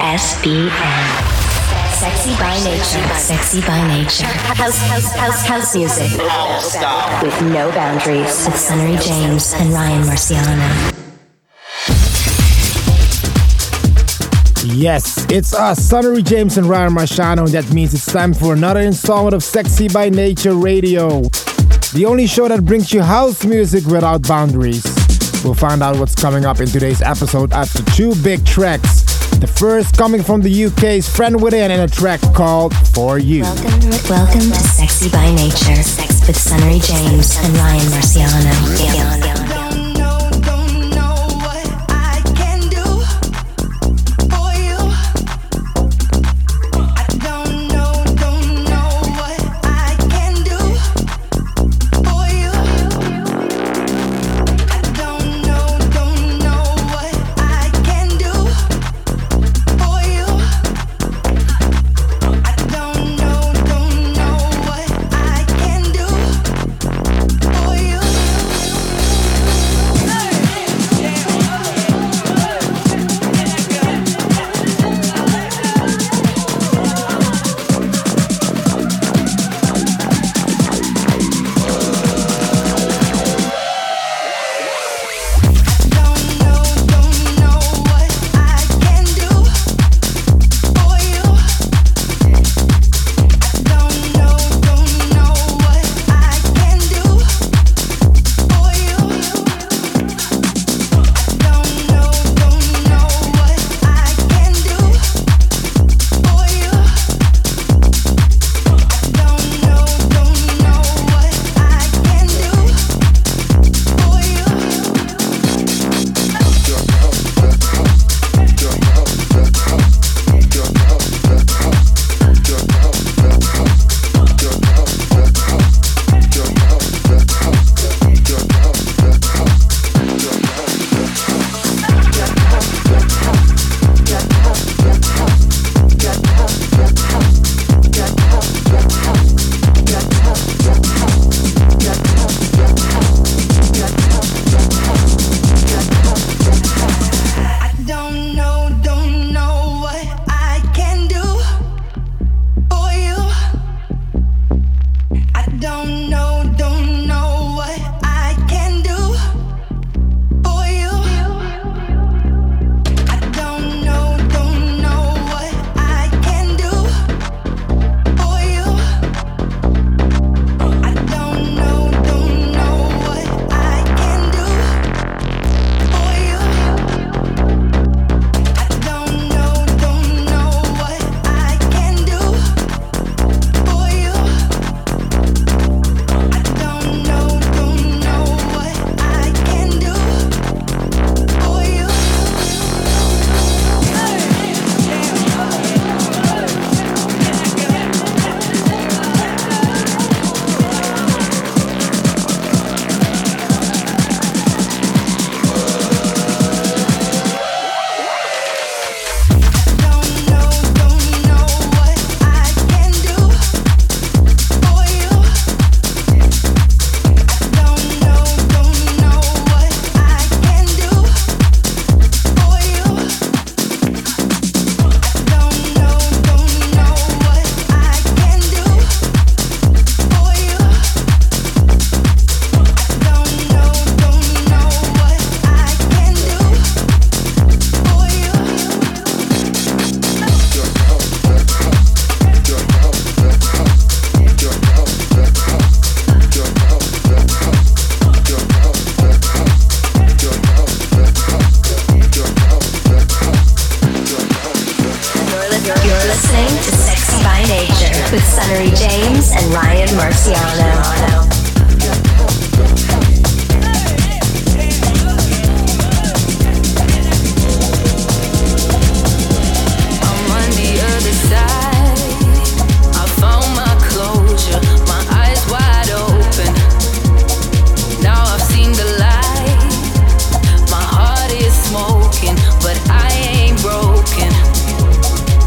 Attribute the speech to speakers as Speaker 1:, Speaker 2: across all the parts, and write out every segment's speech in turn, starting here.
Speaker 1: SBN. Sexy by nature. Sexy by nature. House music. With no boundaries. With Sunnery James and Ryan Marciano.
Speaker 2: Yes, it's us, Sunnery James and Ryan Marciano, and that means it's time for another installment of Sexy by Nature Radio. The only show that brings you house music without boundaries. We'll find out what's coming up in today's episode after two big tracks. The first coming from the UK's Friend Within and a track called For You.
Speaker 1: Welcome to Sexy by Nature. Sex with Sunnery James and Ryan Marciano.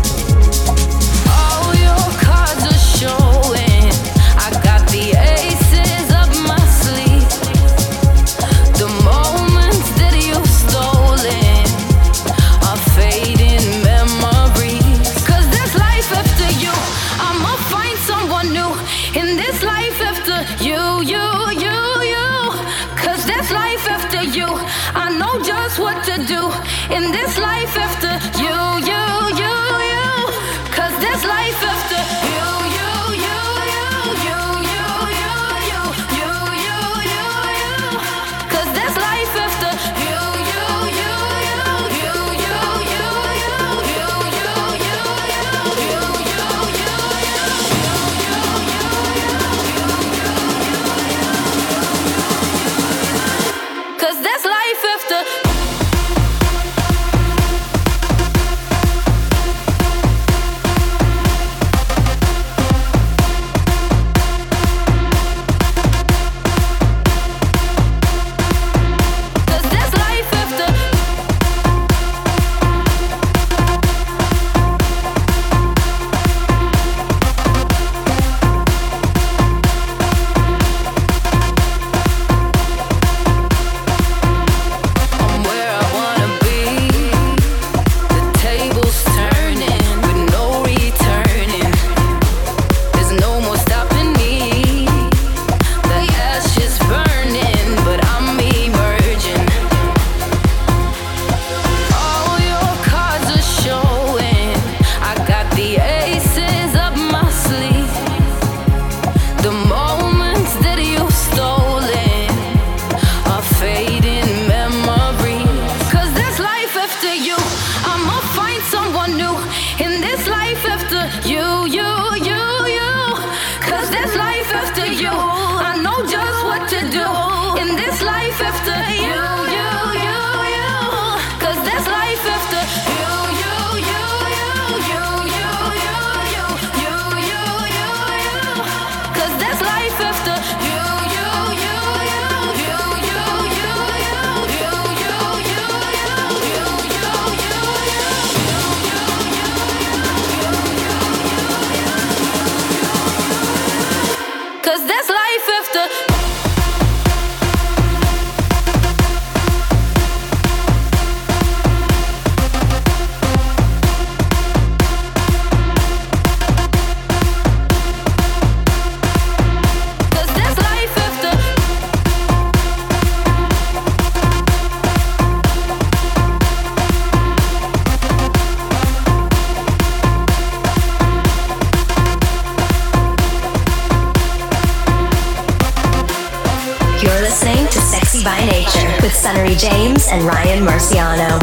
Speaker 3: All your cards are showing. I got the ace I know just what to do in this life after you. 'Cause this life after you. 'Cause this life after you. 'Cause this life after. Sunnery James and Ryan Marciano.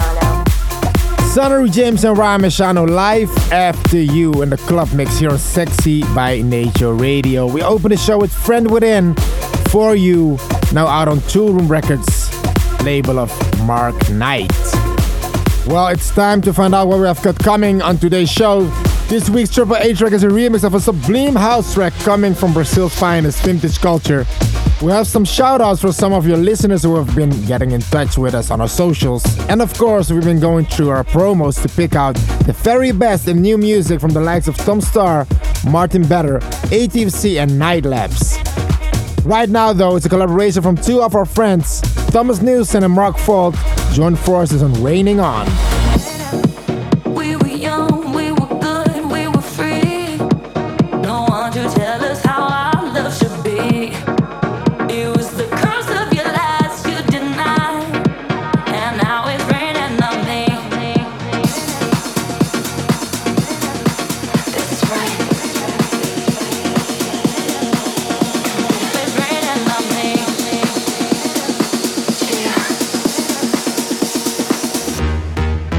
Speaker 2: Sunnery James and Ryan Marciano live after you in the club mix here on Sexy by Nature Radio. We open the show with Friend Within for you, now out on Toolroom Records, label of Mark Knight. Well, it's time to find out what we have got coming on today's show. This week's Triple H track is a remix of a sublime house track coming from Brazil's finest, Vintage Culture. We have some shout-outs for some of your listeners who have been getting in touch with us on our socials. And of course, we've been going through our promos to pick out the very best in new music from the likes of Tom Starr, Martin Better, ATFC and Night Labs. Right now, though, it's a collaboration from two of our friends, Thomas Newson and Mark Folt, join forces on Raining On.
Speaker 4: We were young, we were good, we were free. No one to tell us how our love should be. It was the curse of your lies you denied, and now it's raining on me. This is right. It's raining on me. Yeah.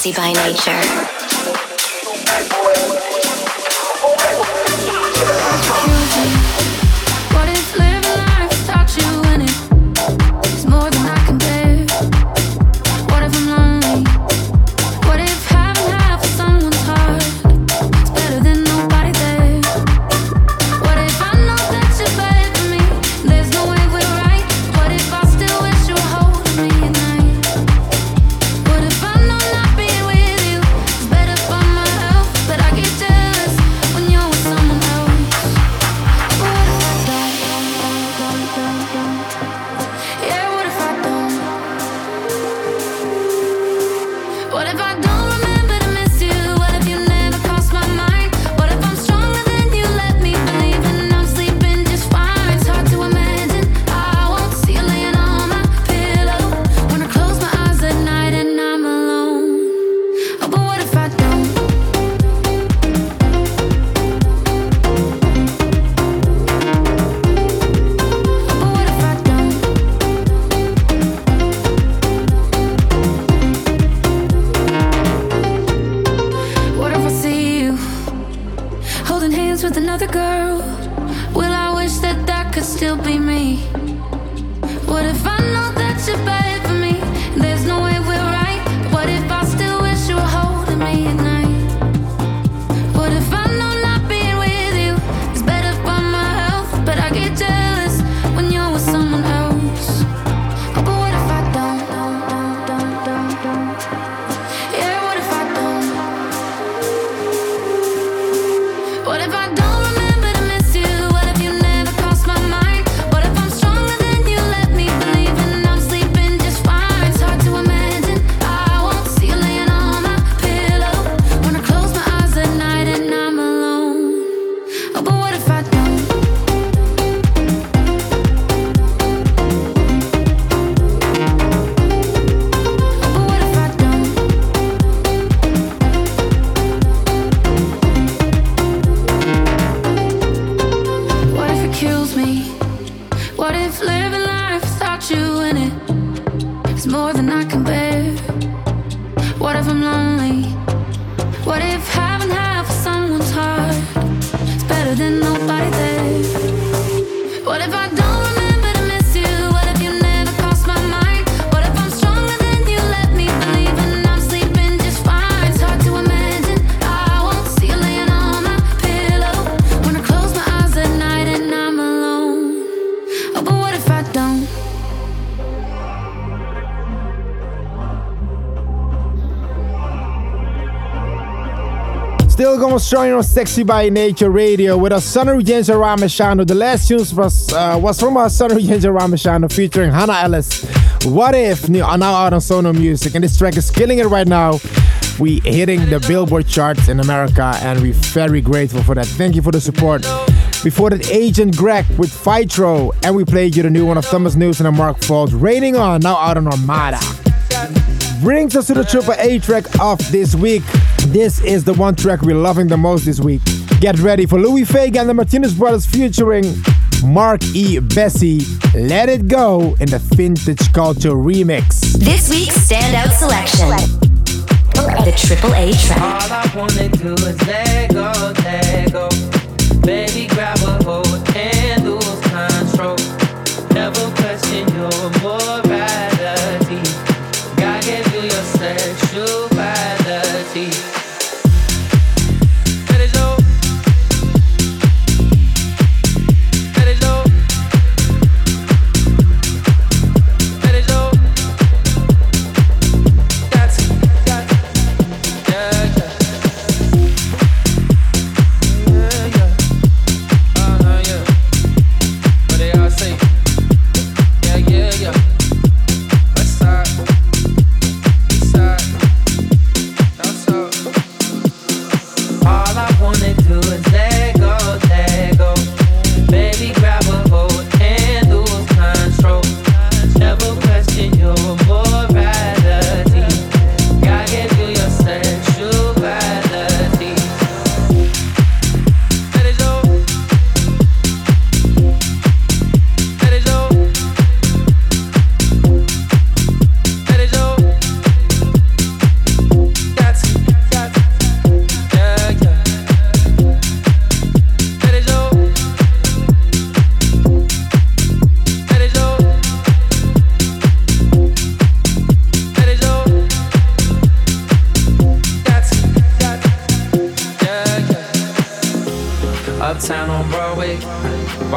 Speaker 1: Sexy by nature.
Speaker 3: What if living life without you in it is more than I can bear? What if I'm lonely? What if having half of someone's heart is better than nobody there? What if I know that you're bad for me? There's no way we're right. What if I still wish you were holding me at night? What if I know not being with you is better for my health, but I get jealous when you're with someone else? What if I don't? Yeah, what if I don't? What if I don't remember to miss you? What if you never crossed my mind? What if I'm stronger than you let me believe and I'm sleeping just fine? It's hard to imagine I won't see you laying on my pillow when I close my eyes at night and I'm alone. Oh, but what if I don't? Oh, but what if I don't? What if I see you holding hands with another girl? Will I wish that that could still be me? What if I know that you're bad for me? There's no way we're right. But what if I still wish you were holding me at night? What if I know not being with you is better for my health, but I get jealous when you're with someone else? Oh, but what if I don't? Yeah, what if I don't? What if I don't remember to miss you? What if you never crossed my mind? What if I'm stronger than you let me believe and I'm sleeping just fine? It's hard to imagine I won't see you laying on my pillow when I close my eyes at night and I'm alone. Oh, but what if I don't? Oh, but what if I don't? What if it kills me? What if living life without you in it is more than I can bear? What if I'm lonely? What if having half of someone's heart is better than nobody there? What if I don't remember to miss you? What if you never crossed my mind? What if I'm stronger than you let me believe and I'm sleeping just fine? It's hard to imagine I won't see you laying on my pillow when I close my eyes at night and I'm alone. Oh, but what if I don't?
Speaker 2: Still going strong on Sexy by Nature Radio with our Sunnery James and Ramashano. The last tunes was from our Sunnery James and Ramashano featuring Hannah Ellis. What If, now out on Sono Music. And this track is killing it right now. We hitting the Billboard charts in America and we're very grateful for that. Thank you for the support. Before that, Agent Greg with Fitro. And we played you the new one of Thomas Newson and Mark Falls. Raining On, now out on Armada. Brings us to the Triple A track of this week. This is the one track we're loving the most this week. Get ready for Louis Vega and the Martinez Brothers featuring Mark E. Bessie. Let It Go in the Vintage Culture remix.
Speaker 1: This week's standout selection. The Triple A track.
Speaker 5: All I wanna do is let go. Baby, grab a hold and lose control. Never question your morality. God gave you your sexuality. Let it go. Let it go. Let it go. That's yeah. Yeah.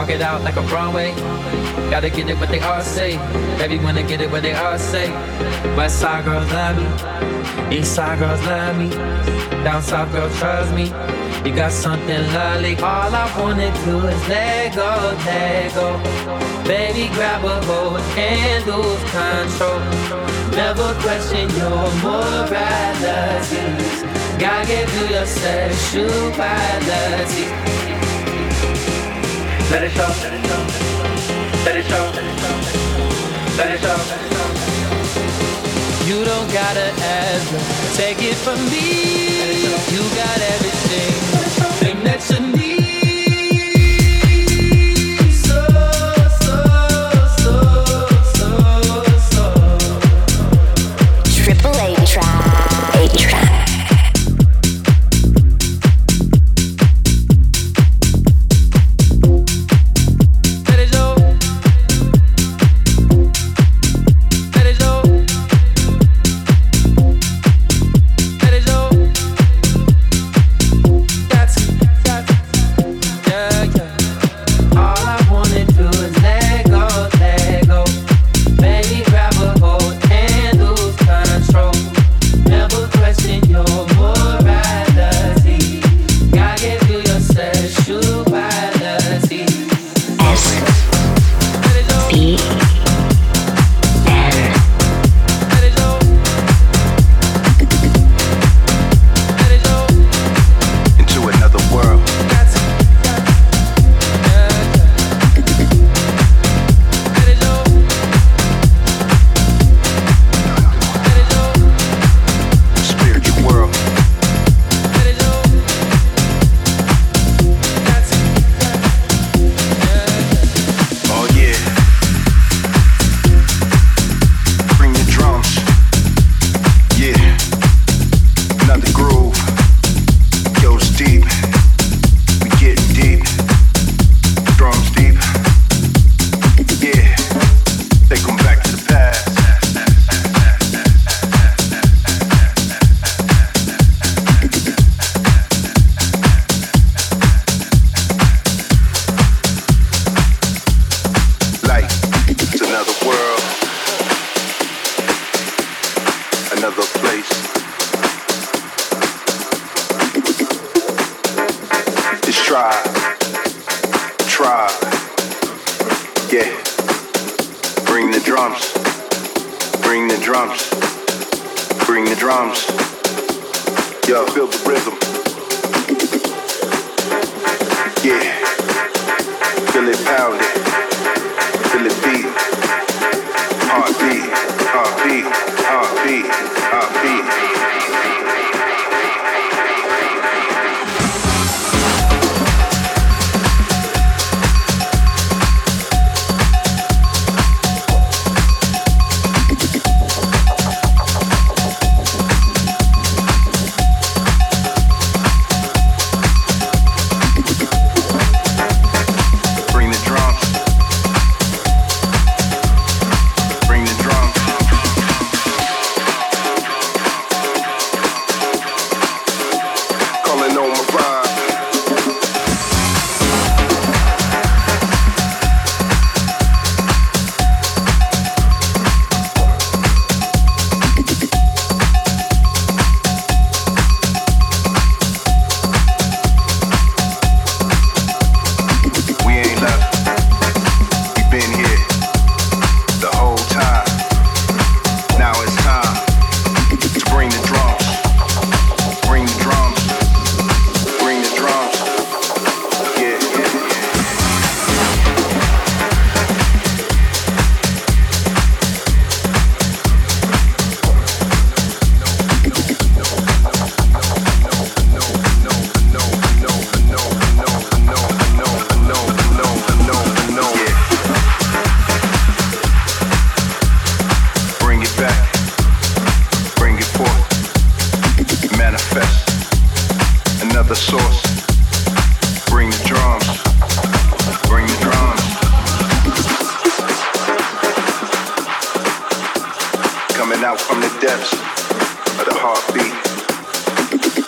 Speaker 5: Walk it out like a Broadway. Gotta get it what they all say. Everyone to get it what they all say. West side girls love me. East side girls love me. Down south girls trust me. You got something lovely. All I wanna do is let go, let go. Baby, grab a hold and lose control. Never question your moralities. Gotta get through your sexuality. Let it show, let it show, let it show, let it show. You don't gotta ask, take it from me. You got everything, thing that you need.
Speaker 1: Triple A track. A track.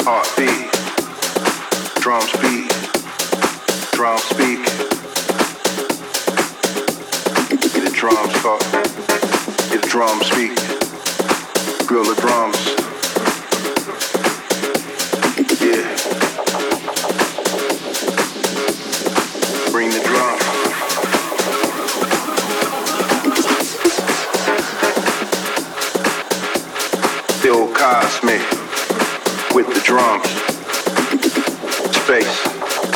Speaker 6: Drums beat, drums speak, drums talk. Hear the drums speak. Feel the drums. Yeah. Bring the drum. Feel cosmic with the drums. Space.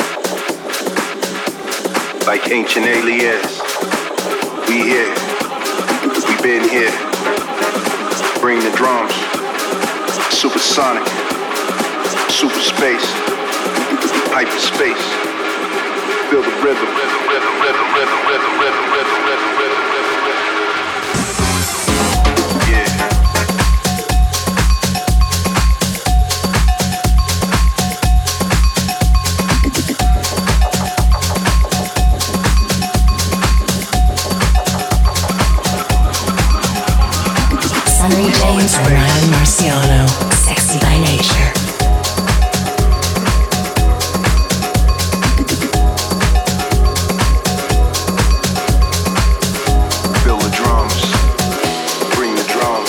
Speaker 6: Like ancient aliens. We here. We been here. Bring the drums. Supersonic. Super space. Hyperspace. Feel the rhythm. Yeah.
Speaker 1: Sunny James and Ryan Marciano, Sexy by Nature.
Speaker 6: Feel the drums. Bring the drums.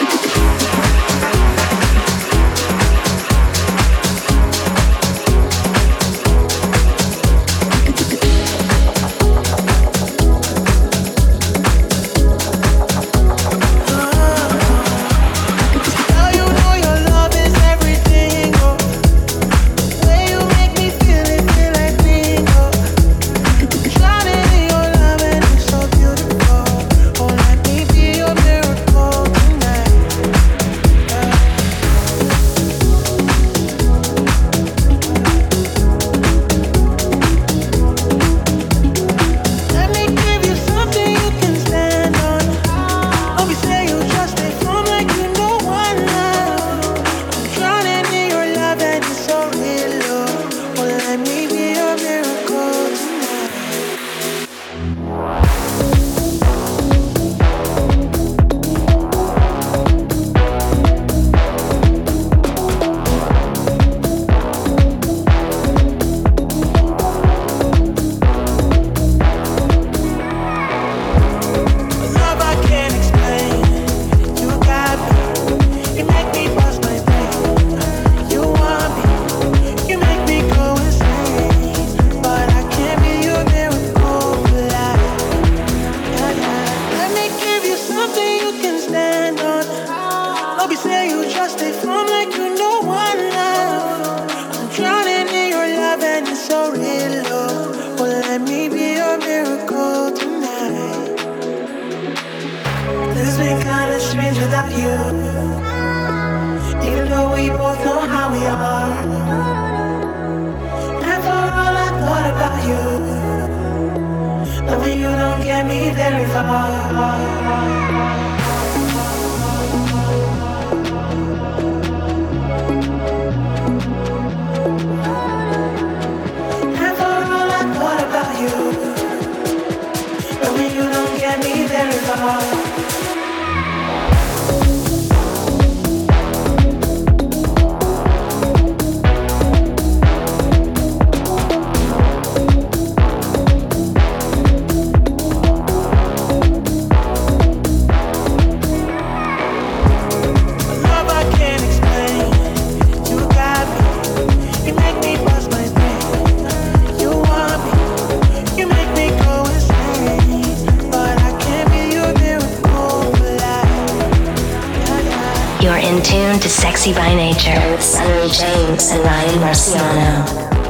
Speaker 1: To Sexy by Nature with Sunny James and Ryan Marciano.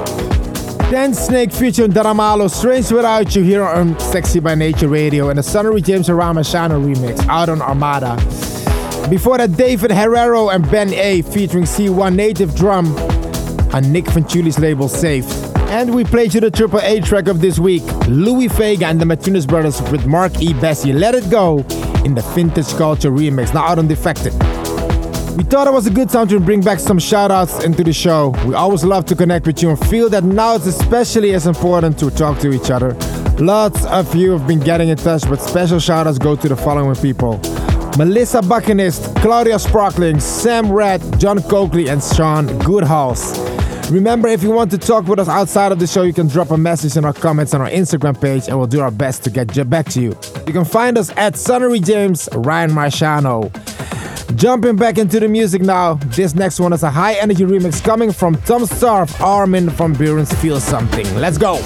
Speaker 2: Dance Snake featuring Daramalo, Strange Without You here on Sexy by Nature Radio and the Sunny James and Ryan Marciano remix out on Armada. Before that, David Herrero and Ben A featuring C1 Native Drum on Nick Fanciulli's label Safe. And we played you the Triple A track of this week, Louis Vega and the Martinez Brothers with Mark E. Bessie, Let It Go in the Vintage Culture remix, now out on Defected. We thought it was a good time to bring back some shout-outs into the show. We always love to connect with you and feel that now it's especially as important to talk to each other. Lots of you have been getting in touch, but special shout-outs go to the following people: Melissa Buckinist, Claudia Sparkling, Sam Red, John Coakley, and Sean Goodhouse. Remember, if you want to talk with us outside of the show, you can drop a message in our comments on our Instagram page and we'll do our best to get back to you. You can find us at Sunnery James, Ryan Marciano. Jumping back into the music now, this next one is a high energy remix coming from Tom Starr, Armin van Buuren's Feel Something. Let's go!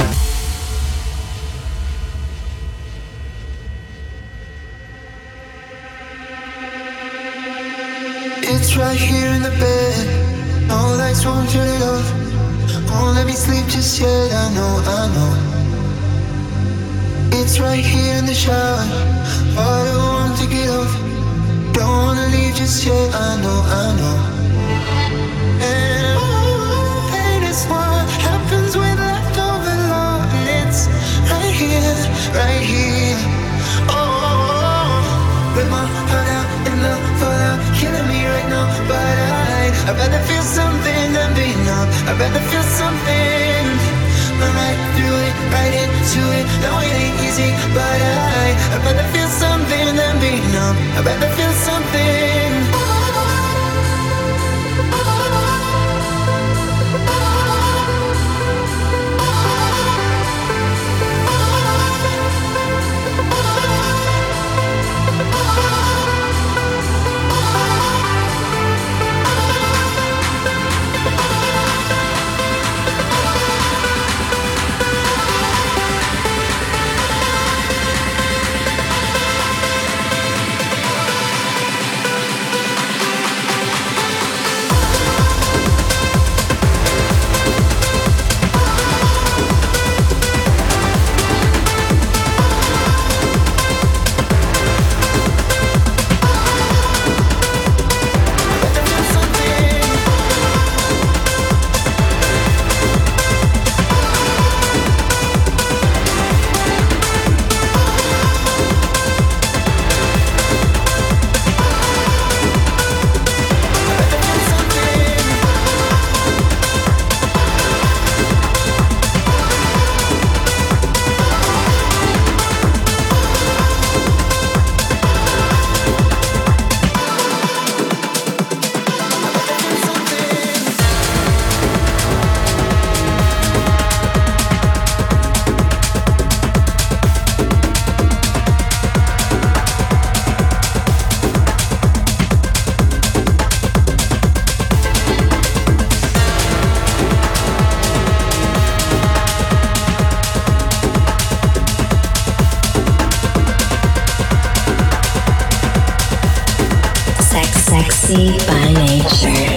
Speaker 7: It's right here in the bed. No lights, won't turn it off. Won't let me sleep just yet. I know. It's right here in the shower. I don't want to get off. Don't wanna leave just yet. I know. And pain is what happens with leftover love. And it's right here. Oh, with my heart out in the fallout, killing me right now. But I'd rather feel something than be numb. I'd rather feel something. I'm right through it, right into it. No, it ain't easy, but I'd rather feel something than be numb. I'd rather feel something.
Speaker 1: Sexy by nature.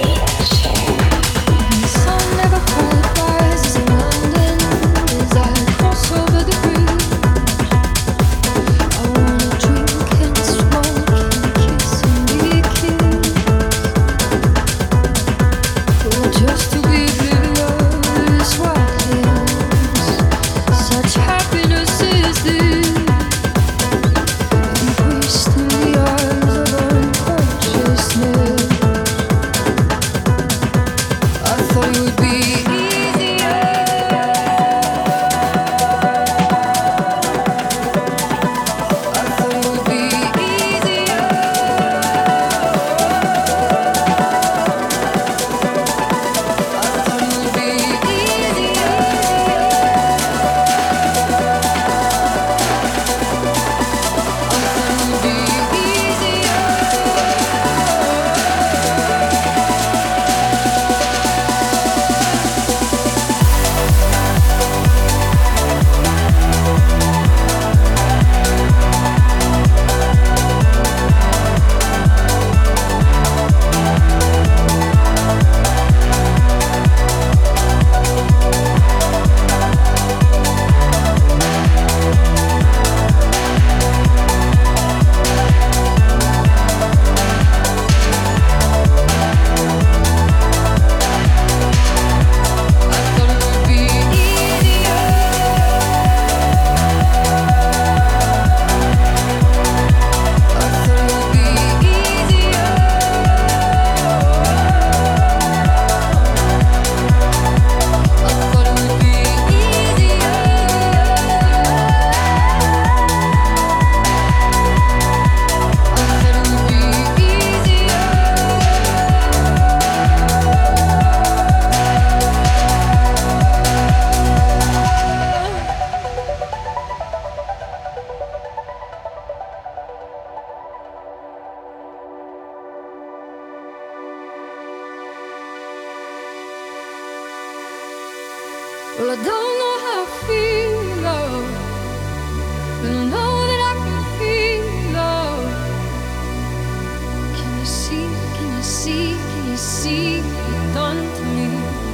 Speaker 3: I don't know how I feel, love, but I know that I can feel love. Can you see, can you see, can you see what you've done to me?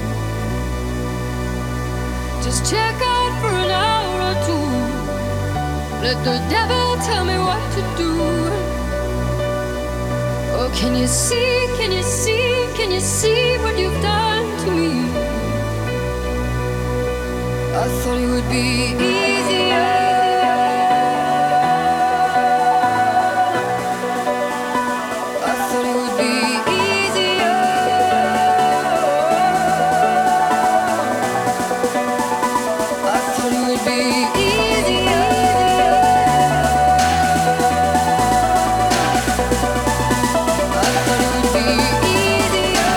Speaker 3: Just check out for an hour or two. Let the devil tell me what to do. Oh, can you see, can you see, can you see what you've done to me? I thought it would be easier. I thought it would be easier. I thought it would be easier. I thought it would be easier.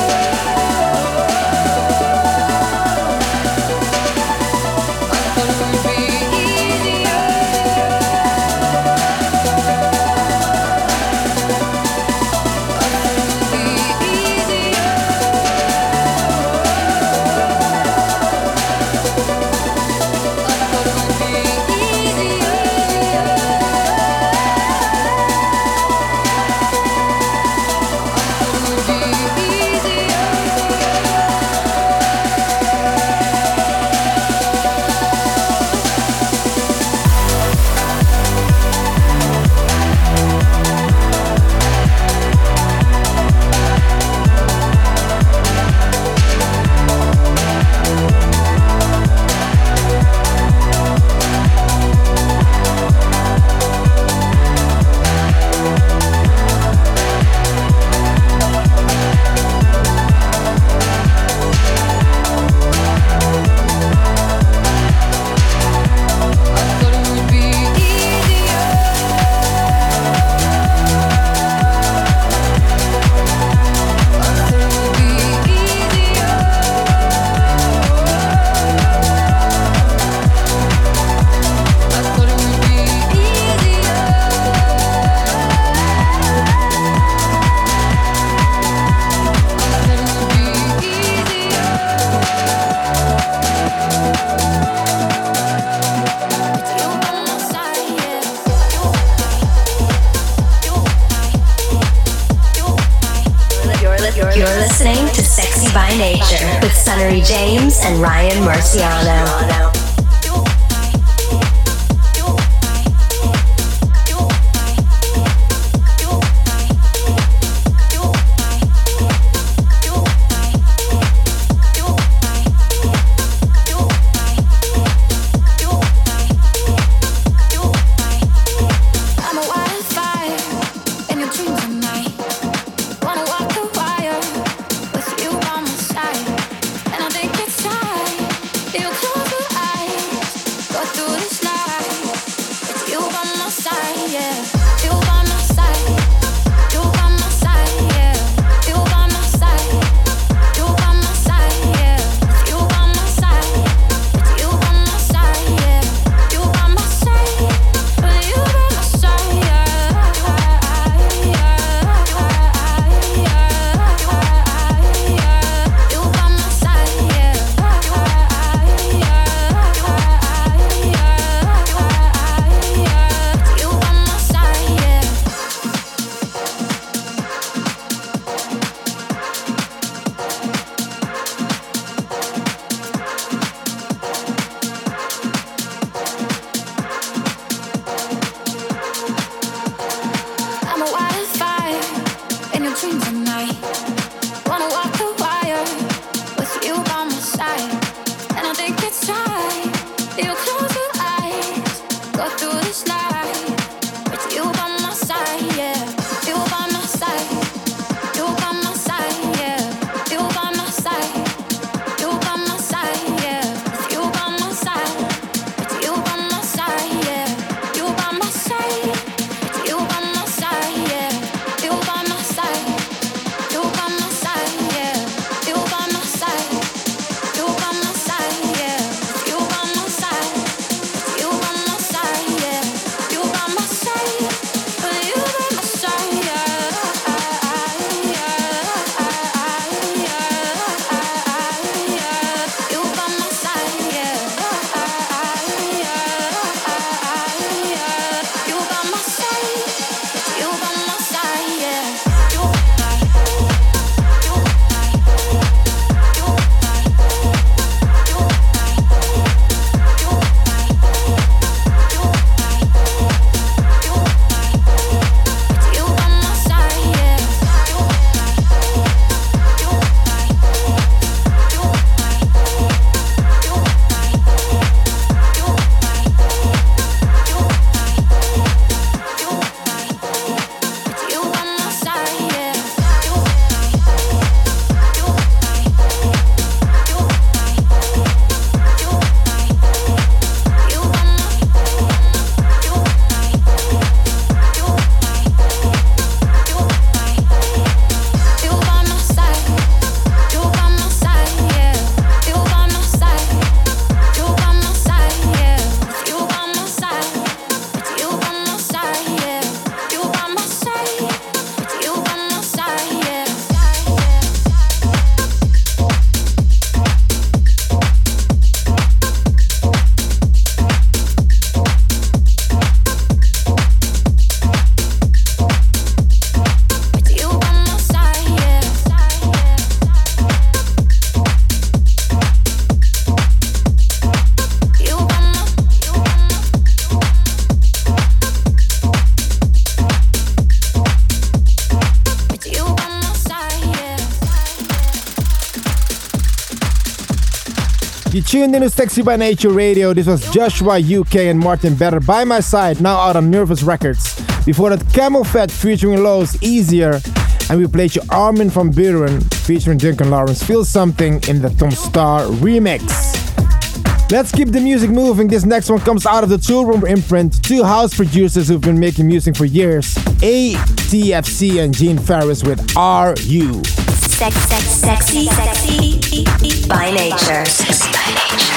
Speaker 3: I thought it would be easier.
Speaker 1: You're listening to Sexy by Nature with Sunnery James and Ryan Marciano.
Speaker 2: You tuned into Sexy by Nature Radio. This was Joshua UK and Martin Better by my side, now out on Nervous Records. Before that, Camel Fat featuring Lowe's, Easier. And we played you Armin van Buren featuring Duncan Lawrence, Feel Something in the Tom Starr remix. Let's keep the music moving. This next one comes out of the Tool Room imprint. Two house producers who've been making music for years. ATFC and Gene Farris with Are You.
Speaker 1: Sexy by nature. Sexy by nature.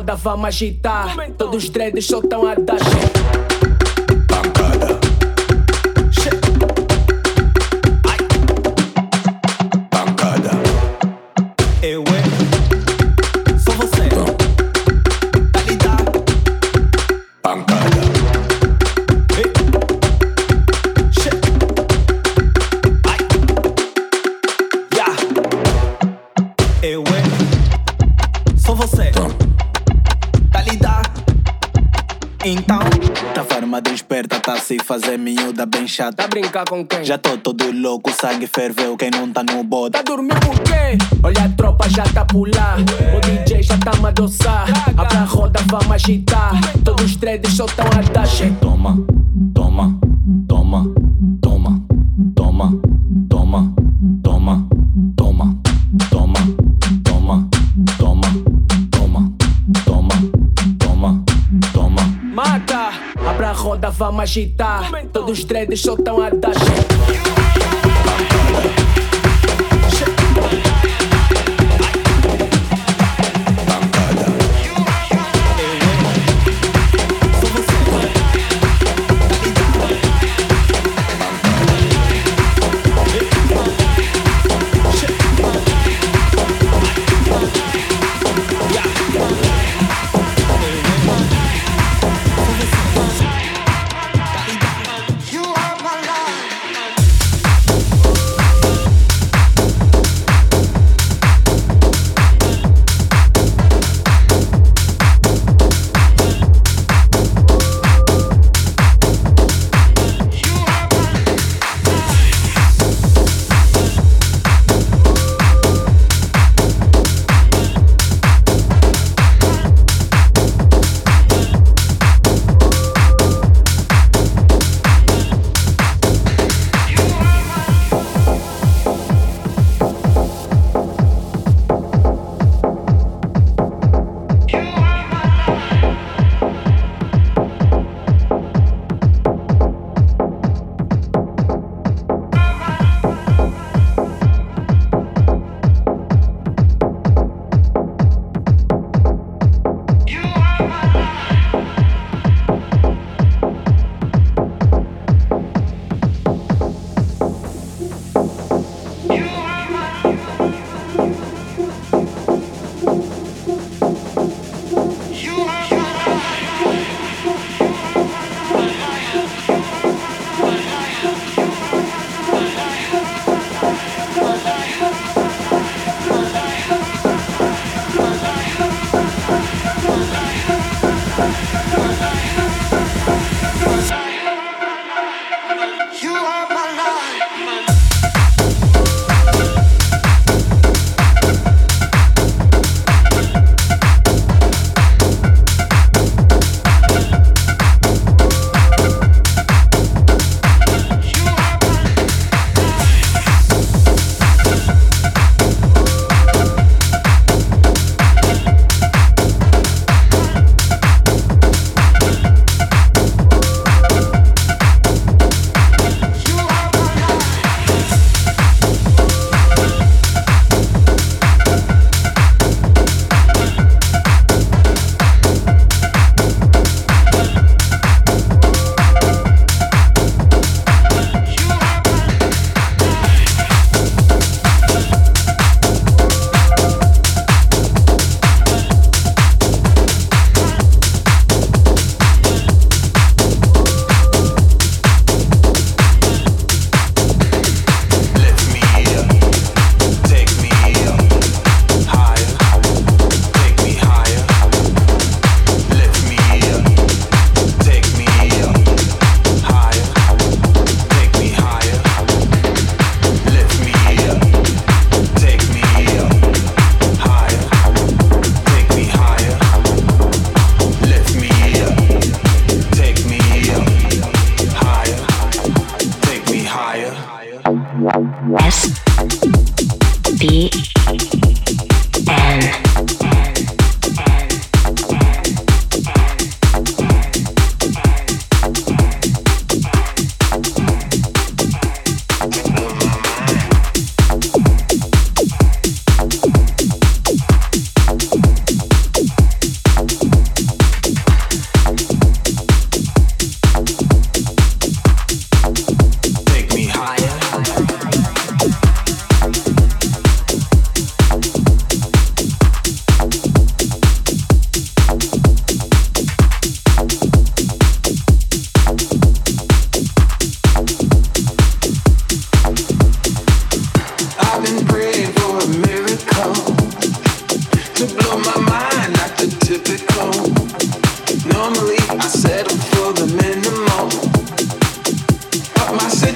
Speaker 8: roda, vamos agitar. Todos os dreads soltam a dar
Speaker 9: pancada. Pancada.
Speaker 10: Eu sou você. Tá ligado?
Speaker 9: Pancada.
Speaker 10: Eu sou você. Tá ligado? Então, tá forma desperta, tá se fazer miúda bem chata.
Speaker 8: Tá brincar com quem?
Speaker 10: Já tô todo louco, sangue ferveu, quem não tá no bode.
Speaker 8: Tá dormindo por quê? Olha a tropa já tá pular. O DJ já tá a adoçar. Abra a roda, vamos agitar. Todos os dreads soltam a dar.
Speaker 10: Toma, toma, toma, toma, toma, toma, toma, toma, toma, toma, toma, toma, toma, toma, toma.
Speaker 8: Mata! Abra a roda, vamos agitar. Todos os dreads soltam a dar.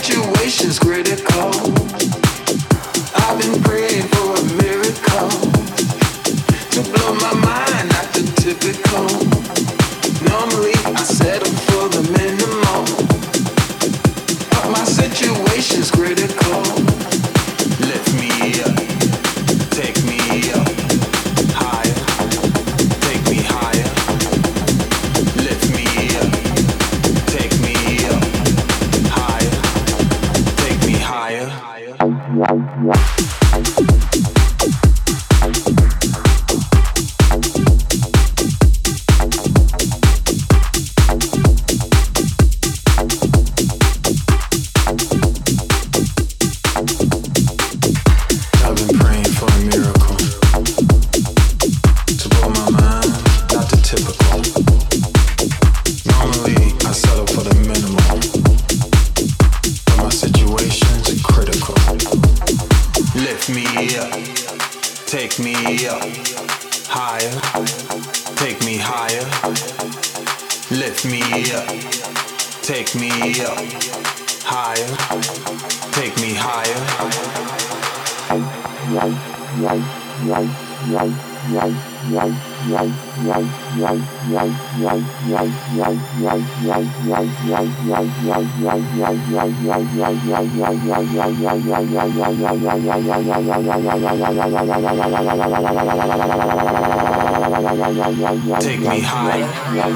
Speaker 11: situation's critical. I've been praying for a miracle to blow my mind, not the typical. Normally I settle for the minimum, but my situation's critical. Lift me up, take me up higher, take me higher. Lift me up, take me up higher, take me higher. Take me up higher, take me higher. Lift me up, take me up higher, take me higher. Take me higher.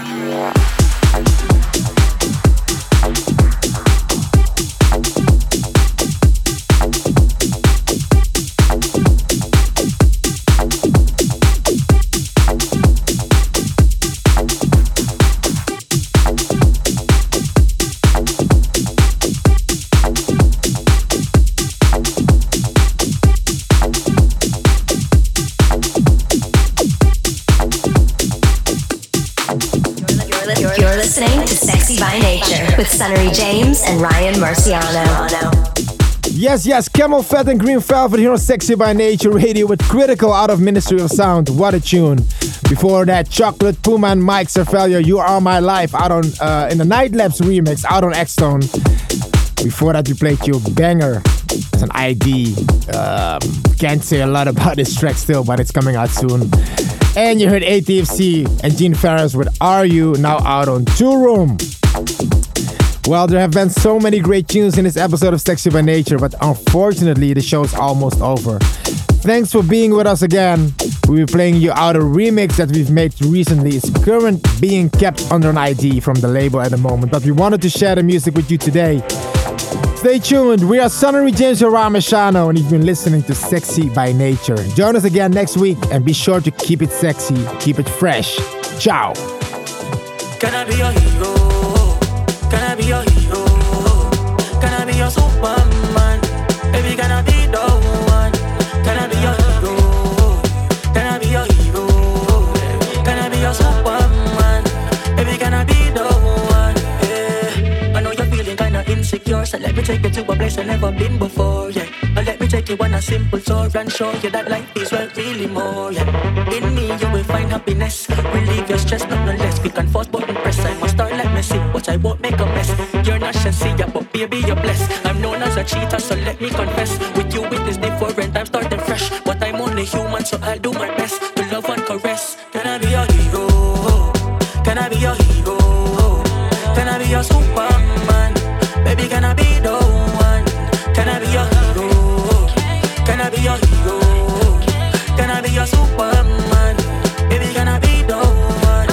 Speaker 1: You're listening to Sexy by Nature with Sunnery James and Ryan Marciano.
Speaker 2: Yes, Camel Fat and Green Velvet here on Sexy by Nature Radio with Critical out of Ministry of Sound. What a tune. Before that, Chocolate, Puma and Mike Cervello, You Are My Life out on in the Night Labs remix out on X-Tone. Before that, we played you Banger as an ID. Can't say a lot about this track still, but it's coming out soon. And you heard ATFC and Gene Ferris with Are You, now out on Two Room. Well, there have been so many great tunes in this episode of Sexy by Nature, but unfortunately the show's almost over. Thanks for being with us again. We'll be playing you out a remix that we've made recently. It's currently being kept under an ID from the label at the moment, but we wanted to share the music with you today. Stay tuned. We are Sunnery James and Ryan Marciano, and you've been listening to Sexy by Nature. Join us again next week, and be sure to keep it sexy, keep it fresh. Ciao.
Speaker 12: Can I be your hero? Can I be your hero? Can I be your Superman? Baby, can I be the one? Can I be your hero? Can I be your hero? Can I be your Superman? Baby, can I be the one? Yeah. I know you're feeling kinda insecure, so let me take you to a place I've never been before, yeah. Let me take you on a simple tour and show you that life is worth really more, yeah. In me you will find happiness, relieve your stress, not no less. We can force button press, I must start like Messi, but I won't make a mess. You're not Shensia, but baby you're blessed. I'm known as a cheater, so let me confess. With you it is different, I'm starting fresh, but I'm only human, so I'll do my best to love and caress. Can I be your hero? Can I be your hero? Can I be your Superman? Baby, can I be the one? Can I be your hero? Can I be your hero? Can I be your Superman? Baby, can I be the one?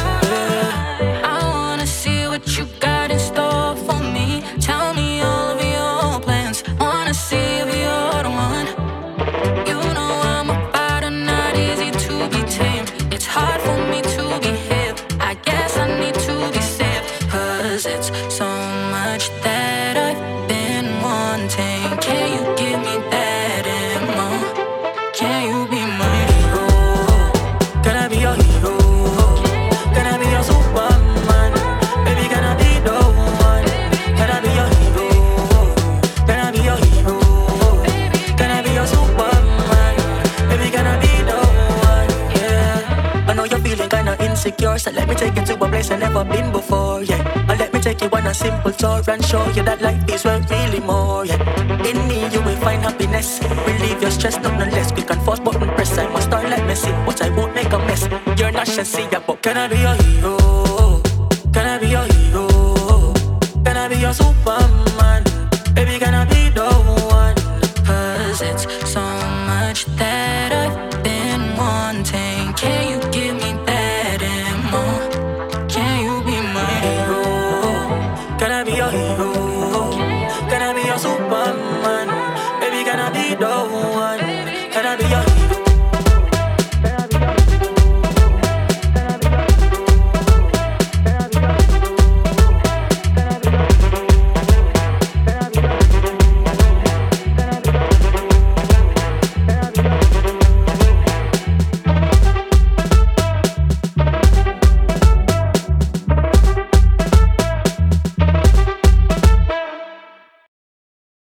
Speaker 3: I wanna see what you got in store for me. Tell me all of your plans. Wanna see if you're the one. You know I'm a fighter, not easy to be tamed. It's hard for me to behave. I guess I need to be saved, 'cause it's so much that I've been wanting. Can you give me that and more? Can you be my hero?
Speaker 12: Can I be your hero? Can I be your Superman? Baby, can I be the one? Can I be your hero? Can I be your hero? Can I be your Superman? Baby, can I be the one? Yeah. I know you're feeling kinda insecure, so let me take you to a place I've never been before, yeah. Let me take you you on a simple tour and show you that life is worth really more. Yeah. In me you will find happiness. Relieve your stress, nothing less. Quick and force button press. I must start like Messi, but I won't make a mess. You're not Chelsea, but can I be your hero? Can I be your hero? Can I be your Superman? Baby, can I be the one?
Speaker 3: 'Cause it's so much that I've been wanting. Can you give me that and more? Can you be my
Speaker 12: hero? Can I be your hero? Can I be your Superman?